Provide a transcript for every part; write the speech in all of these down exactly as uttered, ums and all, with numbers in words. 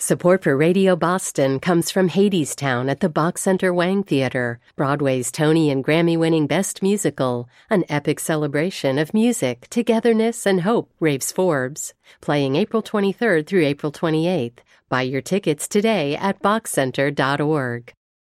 Support for Radio Boston comes from Hadestown at the Bach Center Wang Theater, Broadway's Tony and Grammy-winning Best Musical, an epic celebration of music, togetherness, and hope, raves Forbes. Playing April twenty-third through April twenty-eighth. Buy your tickets today at bach center dot org.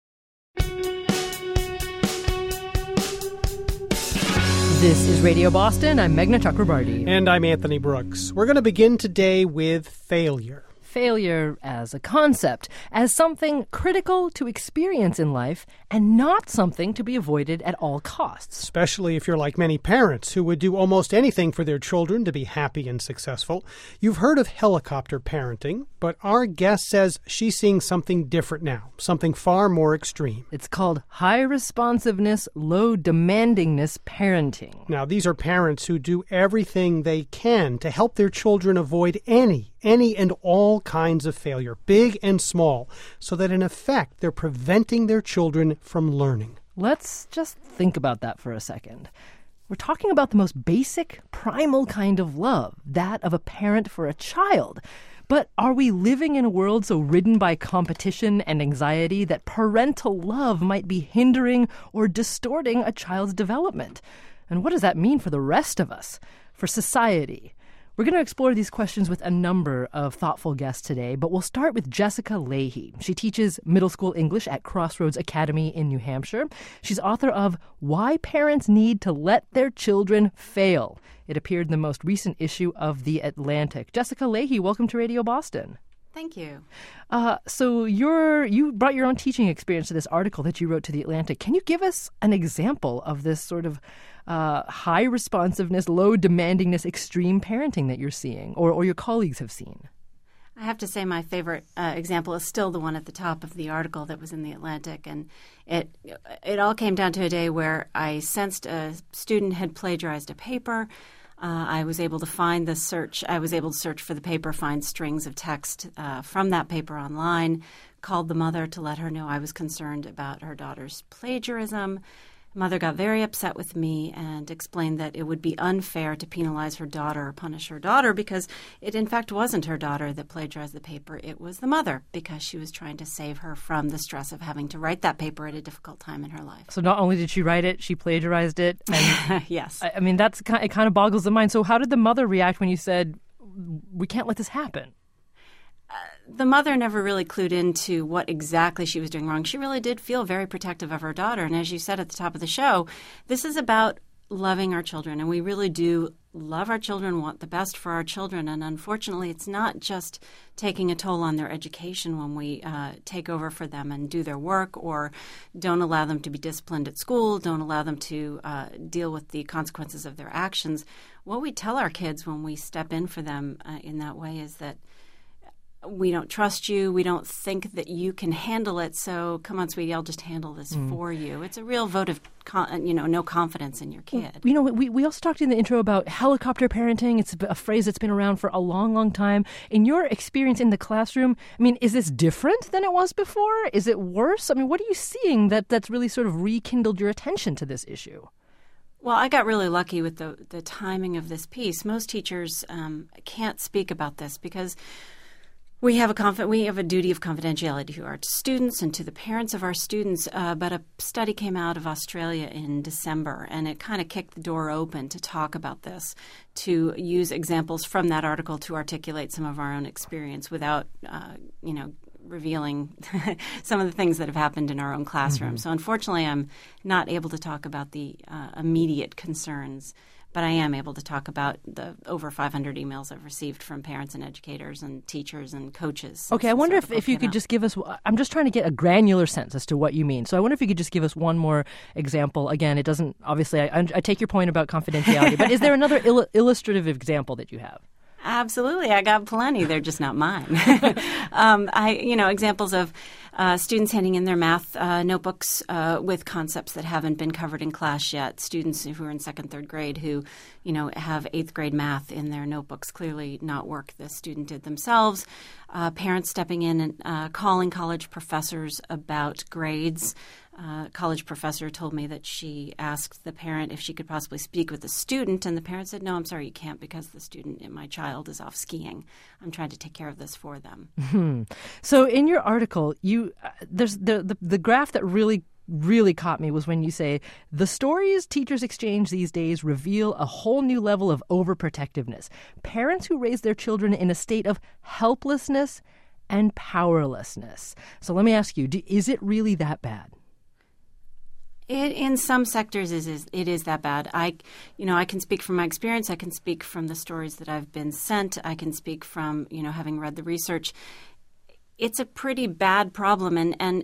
This is Radio Boston. I'm Meghna Chakrabarty. And I'm Anthony Brooks. We're going to begin today with failure. Failure as a concept, as something critical to experience in life and not something to be avoided at all costs. Especially if you're like many parents who would do almost anything for their children to be happy and successful. You've heard of helicopter parenting, but our guest says she's seeing something different now, something far more extreme. It's called high responsiveness, low demandingness parenting. Now, these are parents who do everything they can to help their children avoid any any and all kinds of failure, big and small, so that in effect they're preventing their children from learning. Let's just think about that for a second. We're talking about the most basic, primal kind of love, that of a parent for a child. But are we living in a world so ridden by competition and anxiety that parental love might be hindering or distorting a child's development? And what does that mean for the rest of us, for society? We're going to explore these questions with a number of thoughtful guests today, but we'll start with Jessica Lahey. She teaches middle school English at Crossroads Academy in New Hampshire. She's author of Why Parents Need to Let Their Children Fail. It appeared in the most recent issue of The Atlantic. Jessica Lahey, welcome to Radio Boston. Thank you. Uh, so you're you brought your own teaching experience to this article that you wrote to The Atlantic. Can you give us an example of this sort of uh, high responsiveness, low demandingness, extreme parenting that you're seeing or, or your colleagues have seen? I have to say my favorite uh, example is still the one at the top of the article that was in The Atlantic. And it it all came down to a day where I sensed a student had plagiarized a paper. Uh, I was able to find the search. I was able to search for the paper, find strings of text uh, from that paper online, called the mother to let her know I was concerned about her daughter's plagiarism. Mother got very upset with me and explained that it would be unfair to penalize her daughter or punish her daughter because it, in fact, wasn't her daughter that plagiarized the paper. It was the mother because she was trying to save her from the stress of having to write that paper at a difficult time in her life. So not only did she write it, she plagiarized it. And yes. I, I mean, that's it kind of boggles the mind. So how did the mother react when you said, we can't let this happen? Uh, the mother never really clued into what exactly she was doing wrong. She really did feel very protective of her daughter. And as you said at the top of the show, this is about loving our children. And we really do love our children, want the best for our children. And unfortunately, it's not just taking a toll on their education when we uh, take over for them and do their work or don't allow them to be disciplined at school, don't allow them to uh, deal with the consequences of their actions. What we tell our kids when we step in for them uh, in that way is that we don't trust you. We don't think that you can handle it. So come on, sweetie, I'll just handle this mm. for you. It's a real vote of, con- you know, no confidence in your kid. You know, we, we also talked in the intro about helicopter parenting. It's a phrase that's been around for a long, long time. In your experience in the classroom, I mean, is this different than it was before? Is it worse? I mean, what are you seeing that, that's really sort of rekindled your attention to this issue? Well, I got really lucky with the, the timing of this piece. Most teachers um, can't speak about this because We have a conf- we have a duty of confidentiality to our students and to the parents of our students, uh, but a study came out of Australia in December, and it kind of kicked the door open to talk about this, to use examples from that article to articulate some of our own experience without, uh, you know, revealing some of the things that have happened in our own classroom. Mm-hmm. So unfortunately, I'm not able to talk about the uh, immediate concerns, but I am able to talk about the over five hundred emails I've received from parents and educators and teachers and coaches. Okay, I wonder if, if you could out. just give us – I'm just trying to get a granular sense as to what you mean. So I wonder if you could just give us one more example. Again, it doesn't – obviously, I, I take your point about confidentiality, but is there another il- illustrative example that you have? Absolutely. I got plenty. They're just not mine. um, I, you know, examples of uh, students handing in their math uh, notebooks uh, with concepts that haven't been covered in class yet. Students who are in second, third grade who, you know, have eighth grade math in their notebooks, clearly not work the student did themselves. uh, parents stepping in and uh, calling college professors about grades. Uh, a college professor told me that she asked the parent if she could possibly speak with the student, and the parent said, no, I'm sorry, you can't, because the student, my child, is off skiing. I'm trying to take care of this for them. Mm-hmm. So in your article, you uh, there's the, the the graph that really really caught me was when you say, the stories teachers exchange these days reveal a whole new level of overprotectiveness. Parents who raise their children in a state of helplessness and powerlessness. So let me ask you, do, is it really that bad? It, in some sectors, it is, it is that bad. I, you know, I can speak from my experience. I can speak from the stories that I've been sent. I can speak from, you know, having read the research. It's a pretty bad problem, and and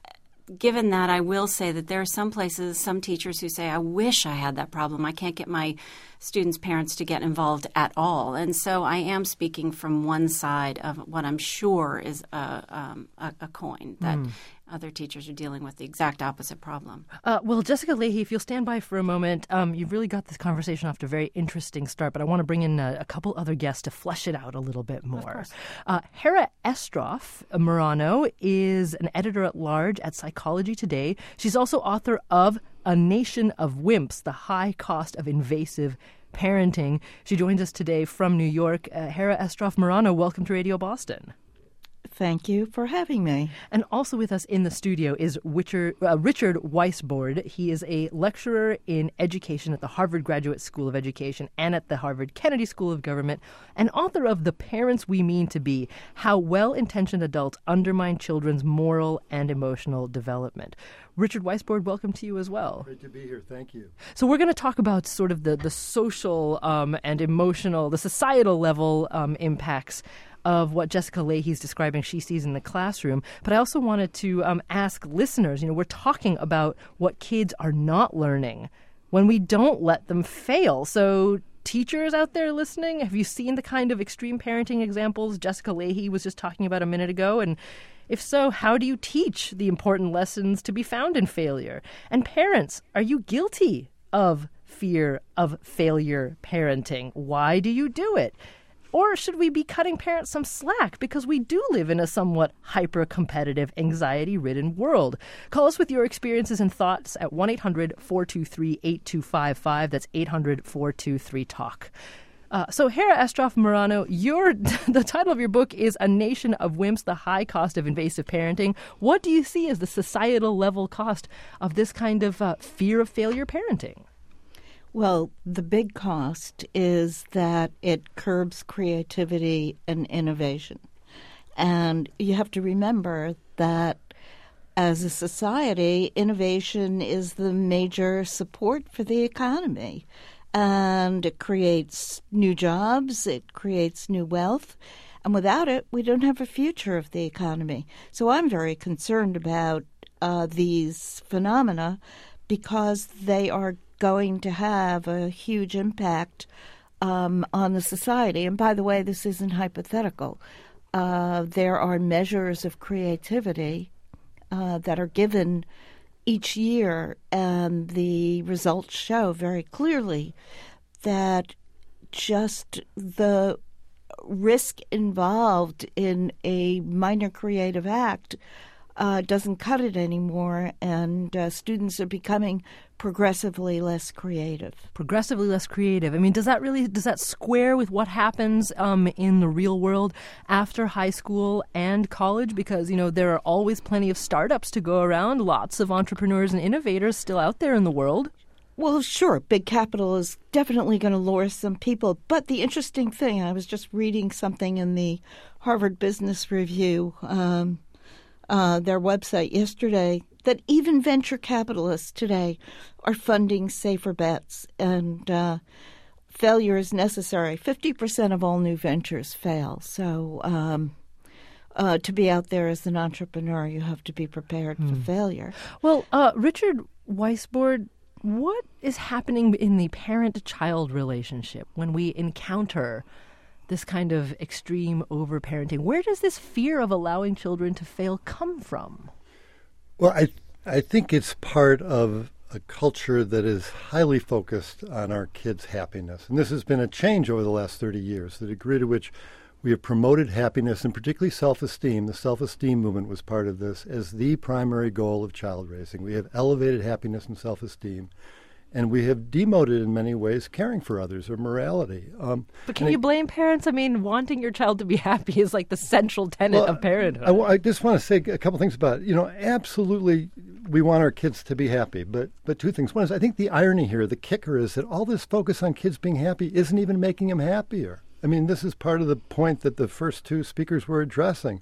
given that, I will say that there are some places, some teachers who say, I wish I had that problem. I can't get my students' parents to get involved at all. And so I am speaking from one side of what I'm sure is a, um, a, a coin, that mm. other teachers are dealing with the exact opposite problem. Uh, well, Jessica Lahey, if you'll stand by for a moment, um, you've really got this conversation off to a very interesting start, but I want to bring in a, a couple other guests to flesh it out a little bit more. Uh, Hera Estroff Murano is an editor-at-large at Psychology Today. She's also author of A Nation of Wimps, The High Cost of Invasive Parenting. She joins us today from New York. Uh, Hera Estroff Murano, welcome to Radio Boston. Thank you for having me. And also with us in the studio is Richard, uh, Richard Weisbord. He is a lecturer in education at the Harvard Graduate School of Education and at the Harvard Kennedy School of Government, and author of The Parents We Mean to Be, How Well-Intentioned Adults Undermine Children's Moral and Emotional Development. Richard Weisbord, welcome to you as well. Great to be here. Thank you. So we're going to talk about sort of the, the social um, and emotional, the societal level um, impacts of what Jessica Lahey's describing she sees in the classroom. But I also wanted to um, ask listeners, you know, we're talking about what kids are not learning when we don't let them fail. So teachers out there listening, have you seen the kind of extreme parenting examples Jessica Lahey was just talking about a minute ago? And if so, how do you teach the important lessons to be found in failure? And parents, are you guilty of fear of failure parenting? Why do you do it? Or should we be cutting parents some slack because we do live in a somewhat hyper-competitive, anxiety-ridden world? Call us with your experiences and thoughts at one eight hundred four two three eight two five five. That's eight hundred four two three talk. Uh, so, Hera Estroff Murano, your the title of your book is A Nation of Wimps, The High Cost of Invasive Parenting. What do you see as the societal level cost of this kind of uh, fear of failure parenting? Well, the big cost is that it curbs creativity and innovation. And you have to remember that as a society, innovation is the major support for the economy. And it creates new jobs, it creates new wealth. And without it, we don't have a future of the economy. So I'm very concerned about uh, these phenomena because they are going to have a huge impact um, on the society. And by the way, this isn't hypothetical. Uh, there are measures of creativity uh, that are given each year, and the results show very clearly that just the risk involved in a minor creative act uh, doesn't cut it anymore, and uh, students are becoming progressively less creative. Progressively less creative. I mean, does that really, does that square with what happens um, in the real world after high school and college? Because, you know, there are always plenty of startups to go around, lots of entrepreneurs and innovators still out there in the world. Well, sure, big capital is definitely going to lure some people. But the interesting thing, I was just reading something in the Harvard Business Review, um, uh, their website yesterday, that even venture capitalists today are funding safer bets, and uh, failure is necessary. fifty percent of all new ventures fail. So um, uh, to be out there as an entrepreneur, you have to be prepared hmm. for failure. Well, uh, Richard Weisbord, what is happening in the parent-child relationship when we encounter this kind of extreme overparenting? Where does this fear of allowing children to fail come from? Well, I I think it's part of a culture that is highly focused on our kids' happiness. And this has been a change over the last thirty years, the degree to which We have promoted happiness and particularly self-esteem. The self-esteem movement was part of this as the primary goal of child raising. We have elevated happiness and self-esteem, and we have demoted in many ways caring for others or morality. Um, but can you it, blame parents? I mean, wanting your child to be happy is like the central tenet well, of parenthood. I, I just want to say a couple things about it. You know, absolutely we want our kids to be happy, but but two things. One is I think the irony here, the kicker is that all this focus on kids being happy isn't even making them happier. I mean, this is part of the point that the first two speakers were addressing.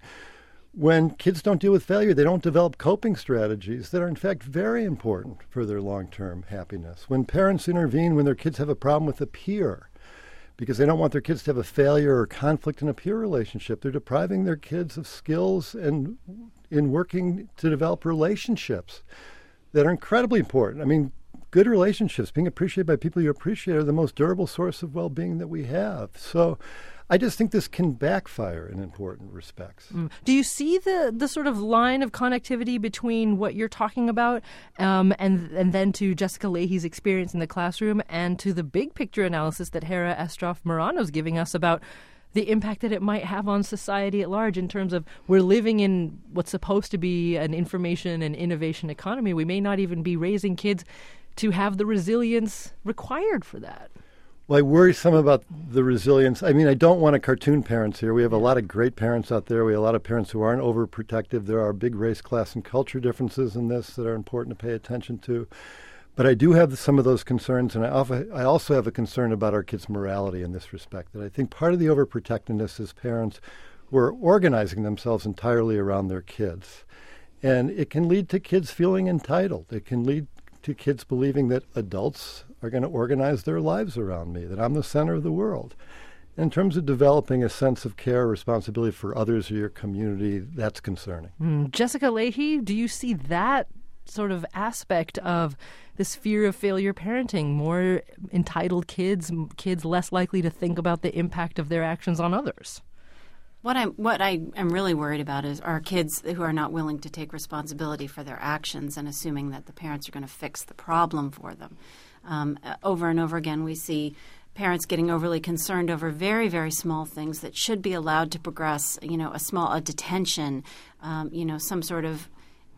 When kids don't deal with failure, they don't develop coping strategies that are, in fact, very important for their long-term happiness. When parents intervene when their kids have a problem with a peer because they don't want their kids to have a failure or conflict in a peer relationship, they're depriving their kids of skills and in working to develop relationships that are incredibly important. I mean, good relationships, being appreciated by people you appreciate, are the most durable source of well-being that we have. So I just think this can backfire in important respects. Mm. Do you see the, the sort of line of connectivity between what you're talking about um, and and then to Jessica Lahey's experience in the classroom and to the big picture analysis that Hera Estroff-Marano is giving us about the impact that it might have on society at large in terms of we're living in what's supposed to be an information and innovation economy. We may not even be raising kids to have the resilience required for that. Well, I worry some about the resilience. I mean, I don't want to cartoon parents here. We have a lot of great parents out there. We have a lot of parents who aren't overprotective. There are big race, class, and culture differences in this that are important to pay attention to. But I do have some of those concerns, and I also have a concern about our kids' morality in this respect, that I think part of the overprotectiveness is parents who are organizing themselves entirely around their kids. And it can lead to kids feeling entitled. It can lead to kids believing that adults are going to organize their lives around me, that I'm the center of the world. In terms of developing a sense of care, responsibility for others or your community, that's concerning. Mm. Jessica Lahey, do you see that sort of aspect of this fear of failure parenting? More entitled kids, kids less likely to think about the impact of their actions on others? What I'm what I am really worried about is our kids who are not willing to take responsibility for their actions and assuming that the parents are going to fix the problem for them. Um, over and over again, we see parents getting overly concerned over very, very small things that should be allowed to progress. You know, a small a detention, um, you know, some sort of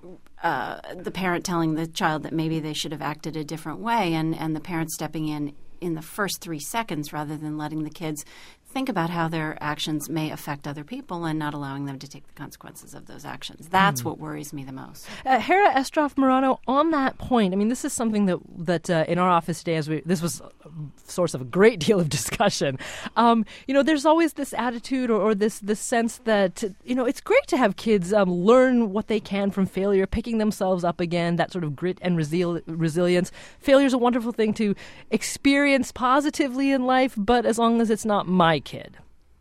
uh, the parent telling the child that maybe they should have acted a different way, and and the parent stepping in in the first three seconds rather than letting the kids think about how their actions may affect other people and not allowing them to take the consequences of those actions. That's mm. what worries me the most. Uh, Hera Estroff-Marano, on that point, I mean, this is something that that uh, in our office today, as we this was a source of a great deal of discussion. Um, you know, there's always this attitude or, or this this sense that, you know, it's great to have kids um, learn what they can from failure, picking themselves up again, that sort of grit and resil- resilience. Failure is a wonderful thing to experience positively in life, but as long as it's not my kid.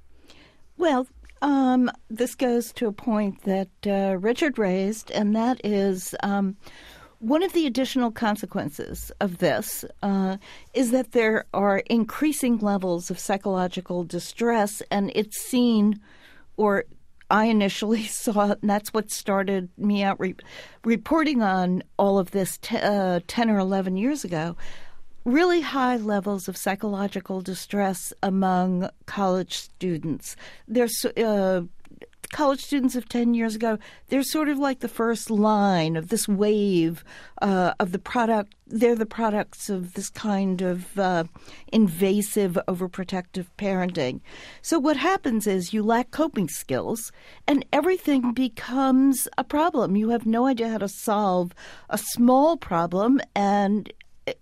Well, um, this goes to a point that uh, Richard raised, and that is um, one of the additional consequences of this uh, is that there are increasing levels of psychological distress, and it's seen, or I initially saw it, and that's what started me out re- reporting on all of this t- uh, ten or eleven years ago. Really high levels of psychological distress among college students. There's uh, college students of ten years ago, they're sort of like the first line of this wave uh, of the product. They're the products of this kind of uh, invasive, overprotective parenting. So what happens is you lack coping skills, and everything becomes a problem. You have no idea how to solve a small problem, and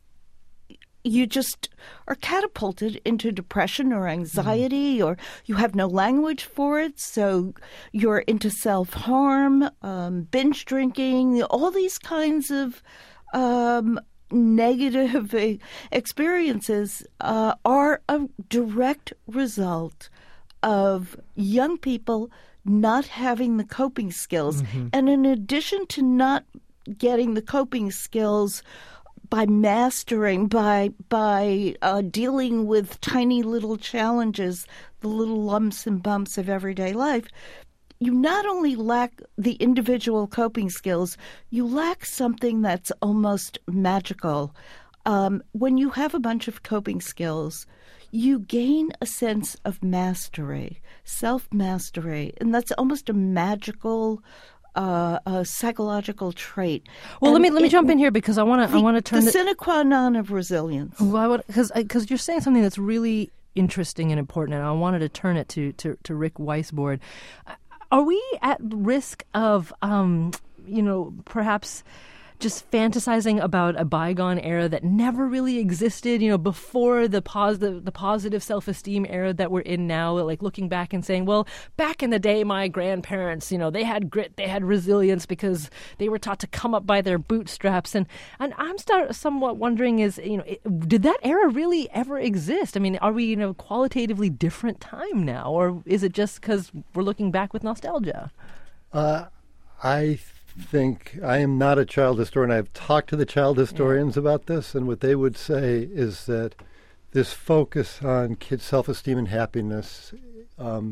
you just are catapulted into depression or anxiety, mm. or you have no language for it, so you're into self-harm, um, binge drinking, all these kinds of um, negative experiences uh, are a direct result of young people not having the coping skills. Mm-hmm. And in addition to not getting the coping skills by mastering, by by uh, dealing with tiny little challenges, the little lumps and bumps of everyday life, you not only lack the individual coping skills, you lack something that's almost magical. um, when you have a bunch of coping skills, you gain a sense of mastery, self-mastery, and that's almost a magical uh, a psychological trait. Well, and let me let me it, jump in here because I want to I want to turn the it, sine qua non of resilience. Well, because because you're saying something that's really interesting and important, and I wanted to turn it to to, to Rick Weisbord. Are we at risk of, um, you know, perhaps just fantasizing about a bygone era that never really existed, you know, before the positive, the positive self-esteem era that we're in now, like looking back and saying, well, back in the day, my grandparents, you know, they had grit, they had resilience because they were taught to come up by their bootstraps. And, and I'm start, somewhat wondering is, you know, it, did that era really ever exist? I mean, are we in a qualitatively different time now, or is it just because we're looking back with nostalgia? Uh, I think I am not a child historian. I've talked to the child historians yeah. about this, and what they would say is that this focus on kids' self-esteem and happiness um,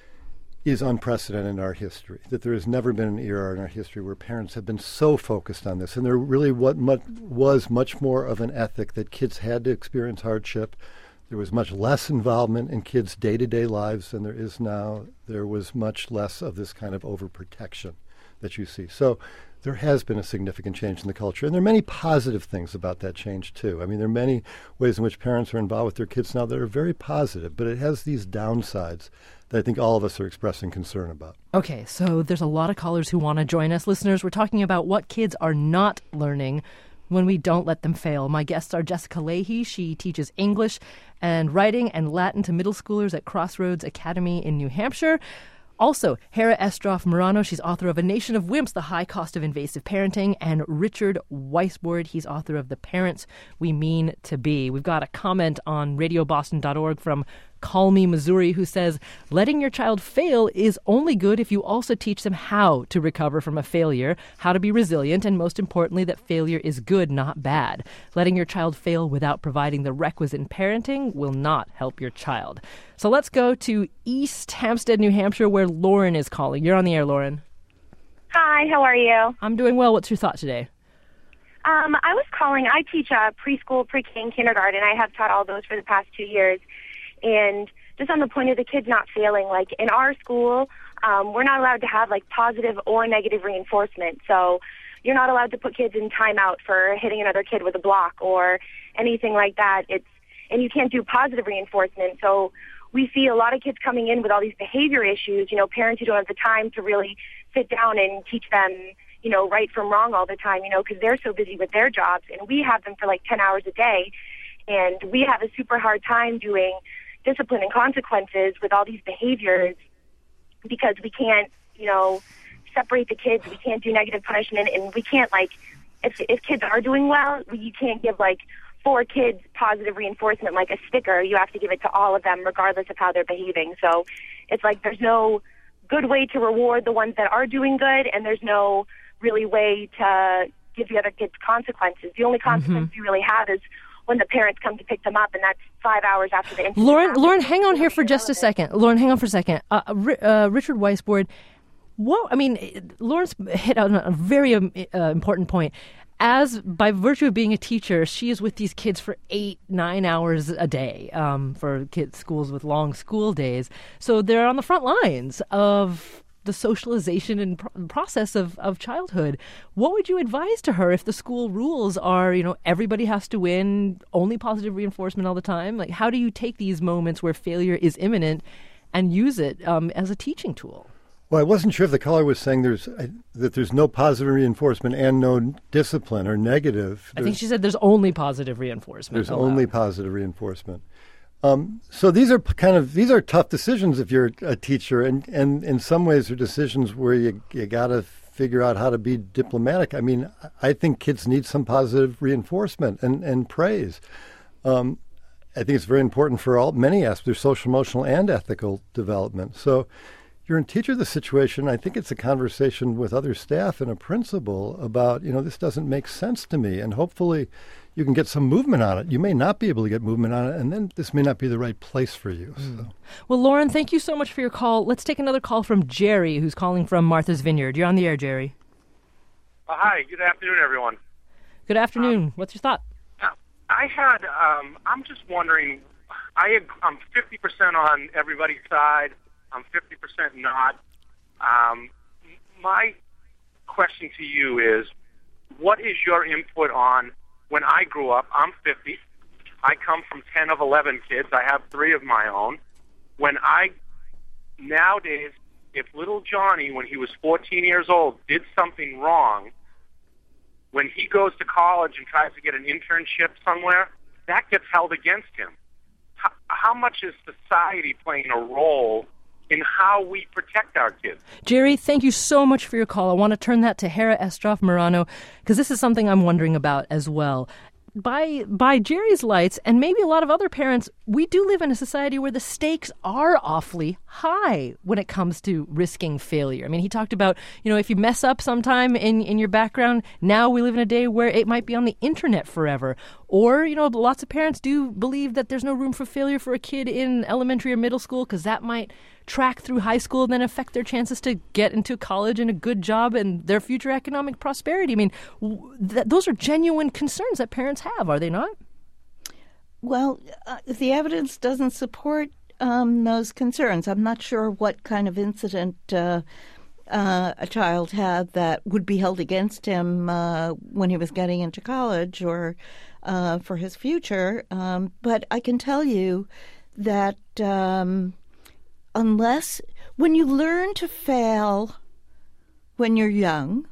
is unprecedented in our history, that there has never been an era in our history where parents have been so focused on this. And there really what much, was much more of an ethic that kids had to experience hardship. There was much less involvement in kids' day-to-day lives than there is now. There was much less of this kind of overprotection that you see. So there has been a significant change in the culture. And there are many positive things about that change, too. I mean, there are many ways in which parents are involved with their kids now that are very positive, but it has these downsides that I think all of us are expressing concern about. Okay, so there's a lot of callers who want to join us. Listeners, we're talking about what kids are not learning when we don't let them fail. My guests are Jessica Leahy. She teaches English and writing and Latin to middle schoolers at Crossroads Academy in New Hampshire. Also, Hera Estroff Murano, she's author of A Nation of Wimps, The High Cost of Invasive Parenting, and Richard Weisbord, he's author of The Parents We Mean to Be. We've got a comment on radio boston dot org from Call Me Missouri, who says, letting your child fail is only good if you also teach them how to recover from a failure, how to be resilient, and most importantly, that failure is good, not bad. Letting your child fail without providing the requisite parenting will not help your child. So let's go to East Hampstead, New Hampshire, where Lauren is calling. You're on the air, Lauren. Hi, how are you? I'm doing well. What's your thought today? Um, I was calling. I teach uh, preschool, pre-K, and kindergarten. I have taught all those for the past two years. And just on the point of the kids not failing, like in our school, um, we're not allowed to have like positive or negative reinforcement. So you're not allowed to put kids in timeout for hitting another kid with a block or anything like that. It's and you can't do positive reinforcement. So we see a lot of kids coming in with all these behavior issues, you know, parents who don't have the time to really sit down and teach them, you know, right from wrong all the time, you know, because they're so busy with their jobs. And we have them for like ten hours a day. And we have a super hard time doing discipline and consequences with all these behaviors because we can't, you know, separate the kids. We can't do negative punishment, and we can't, like, if if kids are doing well, you can't give, like, four kids positive reinforcement like a sticker. You have to give it to all of them regardless of how they're behaving. So it's like there's no good way to reward the ones that are doing good, and there's no really way to give the other kids consequences. The only consequence mm-hmm. you really have is when the parents come to pick them up, and that's five hours after the incident. Lauren, Lauren, hang on here for just a second. Lauren, hang on for a second. Uh, uh, Richard Weisbord, what, I mean, Lauren's hit on a very um, uh, important point. As, by virtue of being a teacher, she is with these kids for eight, nine hours a day um, for kids' schools with long school days. So they're on the front lines of the socialization and pr- process of, of childhood. What would you advise to her if the school rules are, you know, everybody has to win, only positive reinforcement all the time? Like, how do you take these moments where failure is imminent and use it um, as a teaching tool? Well, I wasn't sure if the caller was saying there's uh, that there's no positive reinforcement and no discipline or negative. I think she said there's only positive reinforcement. There's allowed. only positive reinforcement. Um, so these are kind of these are tough decisions if you're a teacher, and, and in some ways they're decisions where you you got to figure out how to be diplomatic. I mean, I think kids need some positive reinforcement and, and praise. Um, I think it's very important for all many aspects, their social, emotional, and ethical development. So you're in teacher the situation. I think it's a conversation with other staff and a principal about, you know, this doesn't make sense to me, and hopefully you can get some movement on it. You may not be able to get movement on it, and then this may not be the right place for you. Mm. So. Well, Lauren, thank you so much for your call. Let's take another call from Jerry, who's calling from Martha's Vineyard. You're on the air, Jerry. Uh, hi. Good afternoon, everyone. Good afternoon. Um, What's your thought? I had, um, I'm just wondering, I, I'm fifty percent on everybody's side. I'm fifty percent not. Um, my question to you is, what is your input on, when I grew up, I'm fifty, I come from ten of eleven kids, I have three of my own. When I, nowadays, if little Johnny, when he was fourteen years old, did something wrong, when he goes to college and tries to get an internship somewhere, that gets held against him. How, how much is society playing a role in how we protect our kids? Jerry, thank you so much for your call. I want to turn that to Hera Estroff-Marano, because this is something I'm wondering about as well. By by Jerry's lights, and maybe a lot of other parents, we do live in a society where the stakes are awfully high when it comes to risking failure. I mean, he talked about, you know, if you mess up sometime in, in your background, now we live in a day where it might be on the internet forever. Or, you know, lots of parents do believe that there's no room for failure for a kid in elementary or middle school because that might track through high school and then affect their chances to get into college and a good job and their future economic prosperity. I mean, th- those are genuine concerns that parents have, are they not? Well, uh, the evidence doesn't support um, those concerns. I'm not sure what kind of incident uh, uh, a child had that would be held against him uh, when he was getting into college or uh, for his future. Um, but I can tell you that um, unless, when you learn to fail when you're young,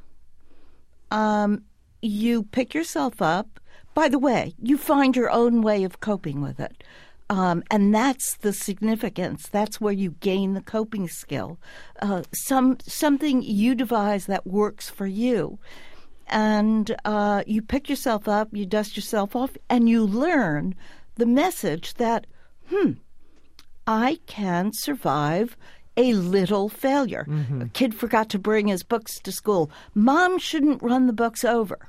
um, you pick yourself up. By the way, you find your own way of coping with it. Um, and that's the significance. That's where you gain the coping skill. Uh, some something you devise that works for you. And uh, you pick yourself up, you dust yourself off, and you learn the message that, hmm, I can survive a little failure. Mm-hmm. A kid forgot to bring his books to school. Mom shouldn't run the books over.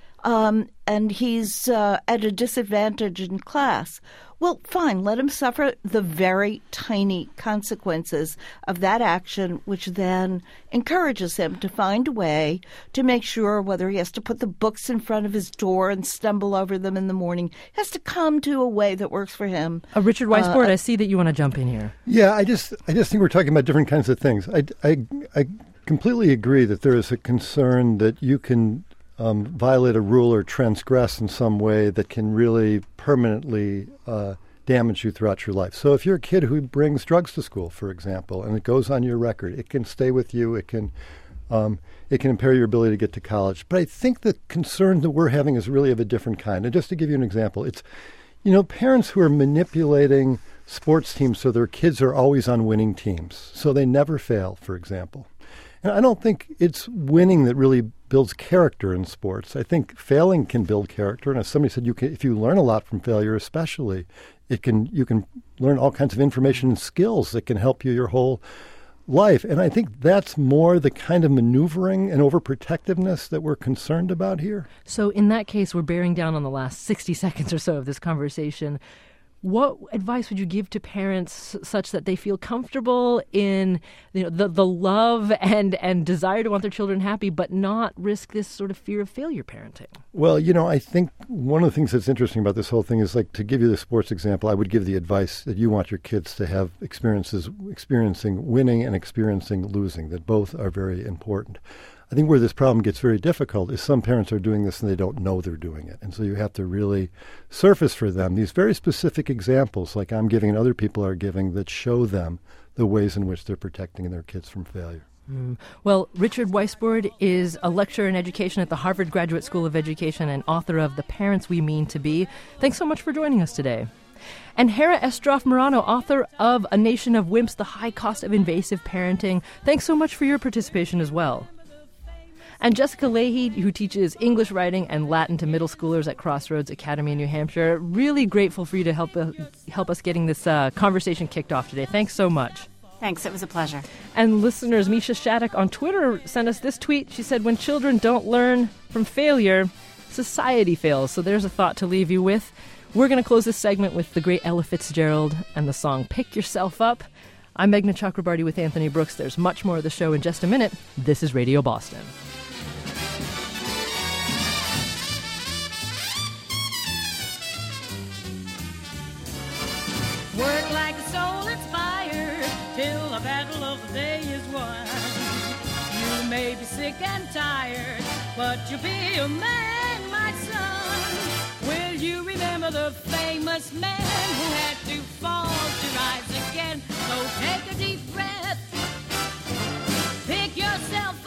Um, and he's uh, at a disadvantage in class. Well, fine, let him suffer the very tiny consequences of that action, which then encourages him to find a way to make sure whether he has to put the books in front of his door and stumble over them in the morning, he has to come to a way that works for him. Uh, Richard Weisbord, uh, I see that you want to jump in here. Yeah, I just I just think we're talking about different kinds of things. I, I, I completely agree that there is a concern that you can Um, violate a rule or transgress in some way that can really permanently uh, damage you throughout your life. So if you're a kid who brings drugs to school, for example, and it goes on your record, it can stay with you. It can um, it can impair your ability to get to college. But I think the concern that we're having is really of a different kind. And just to give you an example, it's, you know, parents who are manipulating sports teams so their kids are always on winning teams, so they never fail, for example. And I don't think it's winning that really builds character in sports. I think failing can build character. And as somebody said, you can, if you learn a lot from failure, especially, it can you can learn all kinds of information and skills that can help you your whole life. And I think that's more the kind of maneuvering and overprotectiveness that we're concerned about here. So in that case, we're bearing down on the last sixty seconds or so of this conversation. What advice would you give to parents such that they feel comfortable in, you know, the, the love and, and desire to want their children happy, but not risk this sort of fear of failure parenting? Well, you know, I think one of the things that's interesting about this whole thing is, like, to give you the sports example, I would give the advice that you want your kids to have experiences, experiencing winning and experiencing losing, that both are very important. I think where this problem gets very difficult is some parents are doing this and they don't know they're doing it. And so you have to really surface for them these very specific examples, like I'm giving and other people are giving, that show them the ways in which they're protecting their kids from failure. Mm. Well, Richard Weisbord is a lecturer in education at the Harvard Graduate School of Education and author of The Parents We Mean to Be. Thanks so much for joining us today. And Hera Estroff-Marano, author of A Nation of Wimps, The High Cost of Invasive Parenting. Thanks so much for your participation as well. And Jessica Leahy, who teaches English writing and Latin to middle schoolers at Crossroads Academy in New Hampshire. Really grateful for you to help uh, help us getting this uh, conversation kicked off today. Thanks so much. Thanks. It was a pleasure. And listeners, Misha Shattuck on Twitter sent us this tweet. She said, when children don't learn from failure, society fails. So there's a thought to leave you with. We're going to close this segment with the great Ella Fitzgerald and the song Pick Yourself Up. I'm Meghna Chakrabarty with Anthony Brooks. There's much more of the show in just a minute. This is Radio Boston. sick and tired, but you'll be a man, my son. Will you remember the famous man who had to fall to rise again? So take a deep breath, pick yourself